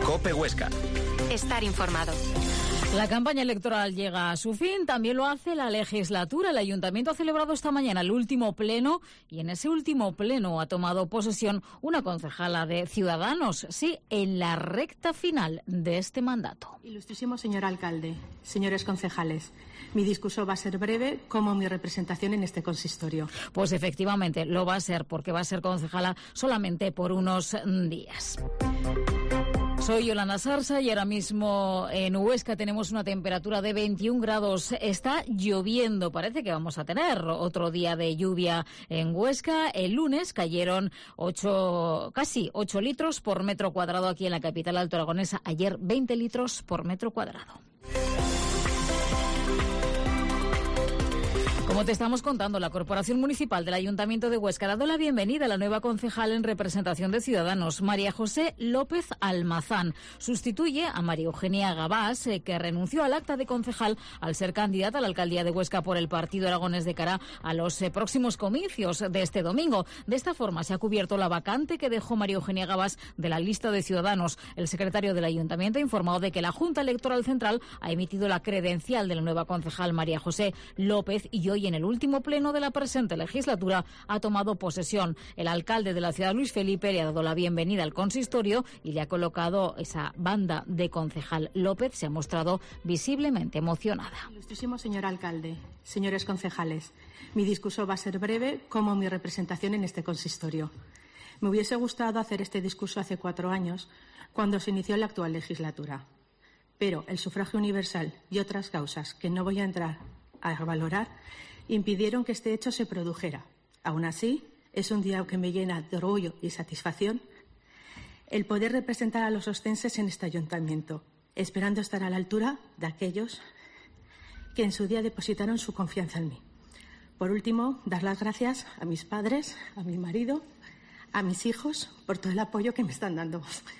COPE Huesca. Estar informado. La campaña electoral llega a su fin, también lo hace la legislatura. El Ayuntamiento ha celebrado esta mañana el último pleno y en ese último pleno ha tomado posesión una concejala de Ciudadanos, sí, en la recta final de este mandato. Ilustrísimo señor alcalde, señores concejales, mi discurso va a ser breve como mi representación en este consistorio. Pues efectivamente lo va a ser, porque va a ser concejala solamente por unos días. Soy Yolanda Sarsa y ahora mismo en Huesca tenemos una temperatura de 21 grados. Está lloviendo, parece que vamos a tener otro día de lluvia en Huesca. El lunes cayeron casi 8 litros por metro cuadrado aquí en la capital alto aragonesa. Ayer 20 litros por metro cuadrado. Como te estamos contando, la Corporación Municipal del Ayuntamiento de Huesca ha dado la bienvenida a la nueva concejal en representación de Ciudadanos, María José López Almazán. Sustituye a María Eugenia Gabás, que renunció al acta de concejal al ser candidata a la alcaldía de Huesca por el Partido Aragonés de cara a los próximos comicios de este domingo. De esta forma se ha cubierto la vacante que dejó María Eugenia Gabás de la lista de Ciudadanos. El secretario del Ayuntamiento ha informado de que la Junta Electoral Central ha emitido la credencial de la nueva concejal María José López y hoy en el último pleno de la presente legislatura ha tomado posesión. El alcalde de la ciudad, Luis Felipe, le ha dado la bienvenida al consistorio y le ha colocado esa banda de concejal. López se ha mostrado visiblemente emocionada. Ilustrísimo señor alcalde, señores concejales, mi discurso va a ser breve como mi representación en este consistorio. Me hubiese gustado hacer este discurso hace 4 años, cuando se inició la actual legislatura. Pero el sufragio universal y otras causas que no voy a entrar a valorar impidieron que este hecho se produjera. Aún así, es un día que me llena de orgullo y satisfacción el poder representar a los ostenses en este ayuntamiento, esperando estar a la altura de aquellos que en su día depositaron su confianza en mí. Por último, dar las gracias a mis padres, a mi marido, a mis hijos, por todo el apoyo que me están dando.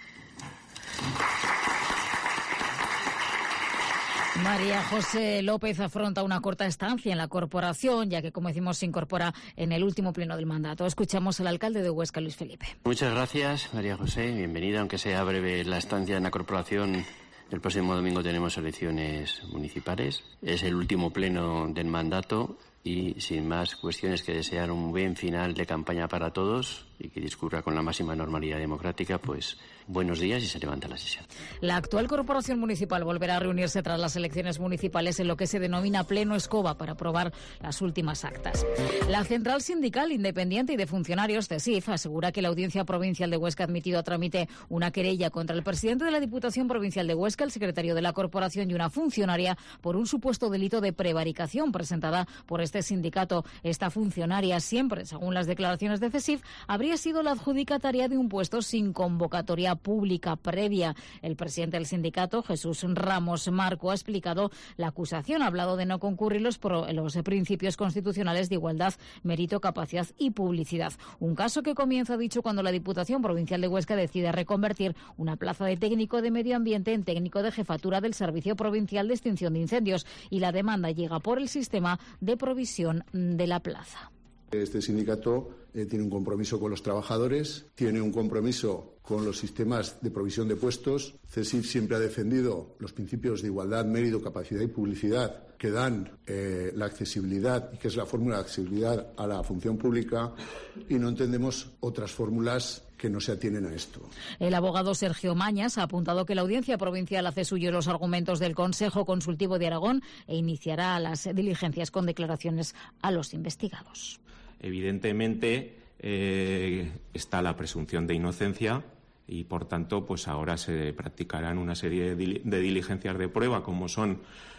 María José López afronta una corta estancia en la corporación, ya que, como decimos, se incorpora en el último pleno del mandato. Escuchamos al alcalde de Huesca, Luis Felipe. Muchas gracias, María José. Bienvenida, aunque sea breve la estancia en la corporación. El próximo domingo tenemos elecciones municipales. Es el último pleno del mandato y, sin más cuestiones que desear, un buen final de campaña para todos y que discurra con la máxima normalidad democrática, pues buenos días y se levanta la sesión. La actual corporación municipal volverá a reunirse tras las elecciones municipales en lo que se denomina Pleno Escoba para aprobar las últimas actas. La Central Sindical Independiente y de Funcionarios, CESIF, asegura que la Audiencia Provincial de Huesca ha admitido a trámite una querella contra el presidente de la Diputación Provincial de Huesca, el secretario de la corporación y una funcionaria por un supuesto delito de prevaricación presentada por este sindicato. Esta funcionaria, siempre según las declaraciones de CESIF, habría sido la adjudicataria de un puesto sin convocatoria pública previa. El presidente del sindicato, Jesús Ramos Marco, ha explicado la acusación. Ha hablado de no concurrir los principios constitucionales de igualdad, mérito, capacidad y publicidad. Un caso que comienza, dicho, cuando la Diputación Provincial de Huesca decide reconvertir una plaza de técnico de medio ambiente en técnico de jefatura del Servicio Provincial de Extinción de Incendios, y la demanda llega por el sistema de provisión de la plaza. Este sindicato tiene un compromiso con los trabajadores, tiene un compromiso con los sistemas de provisión de puestos. CESIF siempre ha defendido los principios de igualdad, mérito, capacidad y publicidad que dan la accesibilidad y que es la fórmula de accesibilidad a la función pública, y no entendemos otras fórmulas que no se atienen a esto. El abogado Sergio Mañas ha apuntado que la Audiencia Provincial hace suyo los argumentos del Consejo Consultivo de Aragón e iniciará las diligencias con declaraciones a los investigados. Evidentemente está la presunción de inocencia y, por tanto, pues ahora se practicarán una serie de diligencias de prueba, como son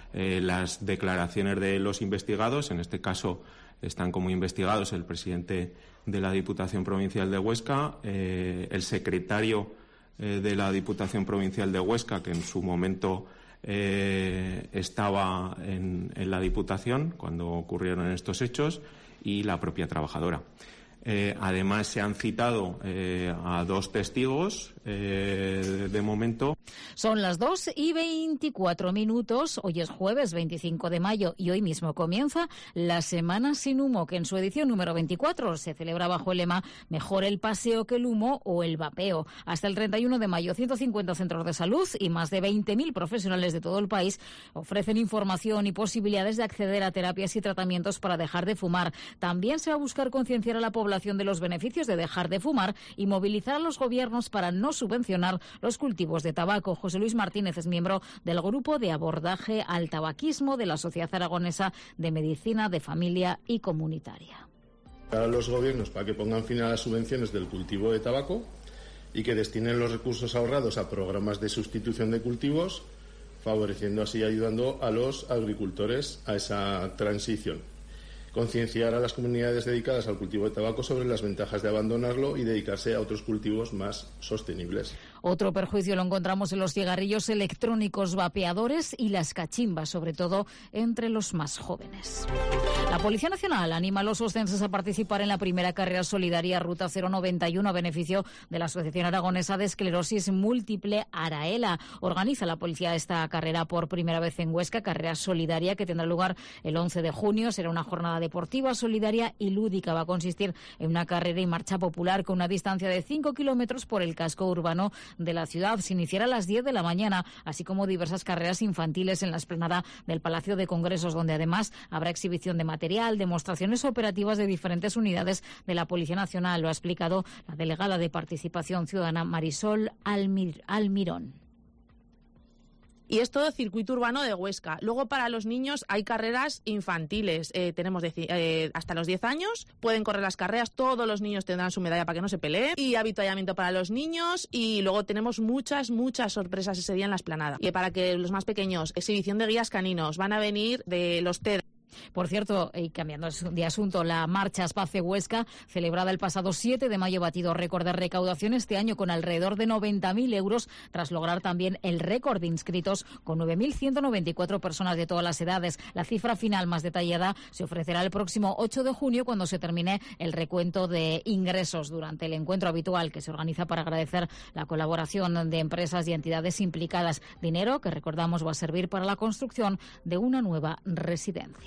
las declaraciones de los investigados. En este caso están como investigados el presidente de la Diputación Provincial de Huesca, el secretario de la Diputación Provincial de Huesca, que en su momento estaba en la Diputación cuando ocurrieron estos hechos, y la propia trabajadora. Además, se han citado a 2 testigos de momento. Son las 2:24. Hoy es jueves 25 de mayo y hoy mismo comienza la Semana Sin Humo, que en su edición número 24 se celebra bajo el lema Mejor el paseo que el humo o el vapeo. Hasta el 31 de mayo, 150 centros de salud y más de 20.000 profesionales de todo el país ofrecen información y posibilidades de acceder a terapias y tratamientos para dejar de fumar. También se va a buscar concienciar a la población de los beneficios de dejar de fumar y movilizar a los gobiernos para no subvencionar los cultivos de tabaco. José Luis Martínez es miembro del Grupo de Abordaje al Tabaquismo de la Sociedad Aragonesa de Medicina de Familia y Comunitaria. A los gobiernos para que pongan fin a las subvenciones del cultivo de tabaco y que destinen los recursos ahorrados a programas de sustitución de cultivos, favoreciendo así y ayudando a los agricultores a esa transición. Concienciar a las comunidades dedicadas al cultivo de tabaco sobre las ventajas de abandonarlo y dedicarse a otros cultivos más sostenibles. Otro perjuicio lo encontramos en los cigarrillos electrónicos vapeadores y las cachimbas, sobre todo entre los más jóvenes. La Policía Nacional anima a los oscenses a participar en la primera carrera solidaria Ruta 091 a beneficio de la Asociación Aragonesa de Esclerosis Múltiple Araela. Organiza la policía esta carrera por primera vez en Huesca, carrera solidaria que tendrá lugar el 11 de junio. Será una jornada deportiva, solidaria y lúdica. Va a consistir en una carrera y marcha popular con una distancia de 5 kilómetros por el casco urbano de la ciudad. Se iniciará a las 10 de la mañana, así como diversas carreras infantiles en la explanada del Palacio de Congresos, donde además habrá exhibición de material, demostraciones operativas de diferentes unidades de la Policía Nacional. Lo ha explicado la delegada de Participación Ciudadana Marisol Almirón. Y es todo circuito urbano de Huesca. Luego para los niños hay carreras infantiles. Tenemos hasta los 10 años. Pueden correr las carreras. Todos los niños tendrán su medalla para que no se peleen. Y avituallamiento para los niños. Y luego tenemos muchas sorpresas ese día en la explanada. Y para que los más pequeños, exhibición de guías caninos. Van a venir de los TED. Por cierto, y cambiando de asunto, la Marcha Espace Huesca, celebrada el pasado 7 de mayo, batido récord de recaudación este año con alrededor de 90.000 euros, tras lograr también el récord de inscritos con 9.194 personas de todas las edades. La cifra final más detallada se ofrecerá el próximo 8 de junio cuando se termine el recuento de ingresos durante el encuentro habitual que se organiza para agradecer la colaboración de empresas y entidades implicadas. Dinero que, recordamos, va a servir para la construcción de una nueva residencia.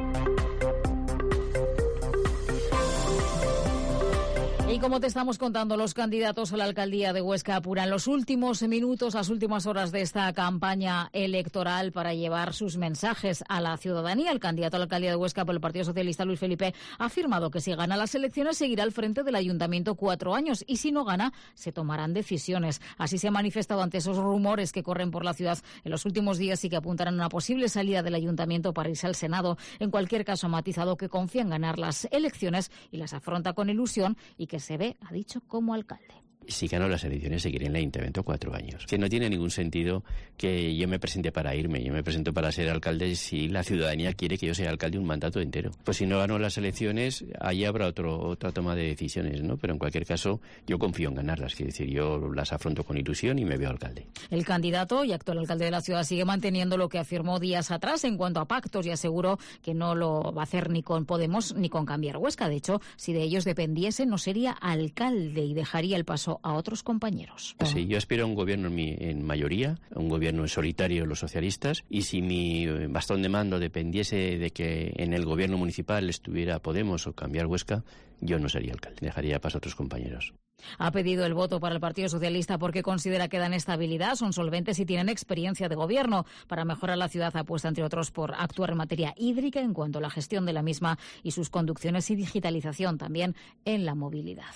Y como te estamos contando, los candidatos a la alcaldía de Huesca apuran los últimos minutos, las últimas horas de esta campaña electoral para llevar sus mensajes a la ciudadanía. El candidato a la alcaldía de Huesca por el Partido Socialista, Luis Felipe, ha afirmado que si gana las elecciones seguirá al frente del ayuntamiento 4 años y si no gana se tomarán decisiones. Así se ha manifestado ante esos rumores que corren por la ciudad en los últimos días y que apuntarán a una posible salida del ayuntamiento para irse al Senado. En cualquier caso, ha matizado que confía en ganar las elecciones y las afronta con ilusión y que se ve, ha dicho, como alcalde. Si gano las elecciones seguiré en el ayuntamiento 4 años. Que no tiene ningún sentido que yo me presente para irme. Yo me presento para ser alcalde si la ciudadanía quiere que yo sea alcalde un mandato entero. Pues si no gano las elecciones, ahí habrá otra toma de decisiones, ¿no? Pero en cualquier caso, yo confío en ganarlas. Quiero decir, yo las afronto con ilusión y me veo alcalde. El candidato y actual alcalde de la ciudad sigue manteniendo lo que afirmó días atrás en cuanto a pactos y aseguró que no lo va a hacer ni con Podemos ni con Cambiar Huesca. De hecho, si de ellos dependiese, no sería alcalde y dejaría el paso a otros compañeros. Sí, yo aspiro a un gobierno en mayoría, a un gobierno en solitario los socialistas, y si mi bastón de mando dependiese de que en el gobierno municipal estuviera Podemos o Cambiar Huesca, yo no sería alcalde, dejaría paso a otros compañeros. Ha pedido el voto para el Partido Socialista porque considera que dan estabilidad, son solventes y tienen experiencia de gobierno. Para mejorar la ciudad apuesta, entre otros, por actuar en materia hídrica en cuanto a la gestión de la misma y sus conducciones y digitalización, también en la movilidad.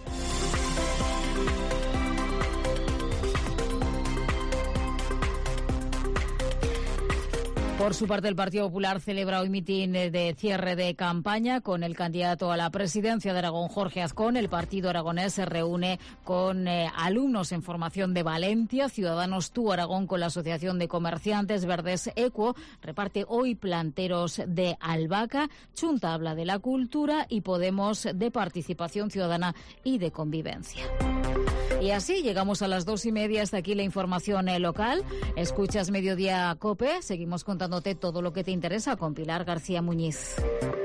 Por su parte, el Partido Popular celebra hoy mitin de cierre de campaña con el candidato a la presidencia de Aragón, Jorge Azcón. El partido aragonés se reúne con alumnos en formación de Valencia, Ciudadanos Tú Aragón con la Asociación de Comerciantes Verdes Equo. Reparte hoy planteros de albahaca. Chunta habla de la cultura y Podemos de participación ciudadana y de convivencia. Y así llegamos a las 2:30. Hasta aquí la información local. Escuchas Mediodía COPE. Seguimos contándote todo lo que te interesa con Pilar García Muñiz.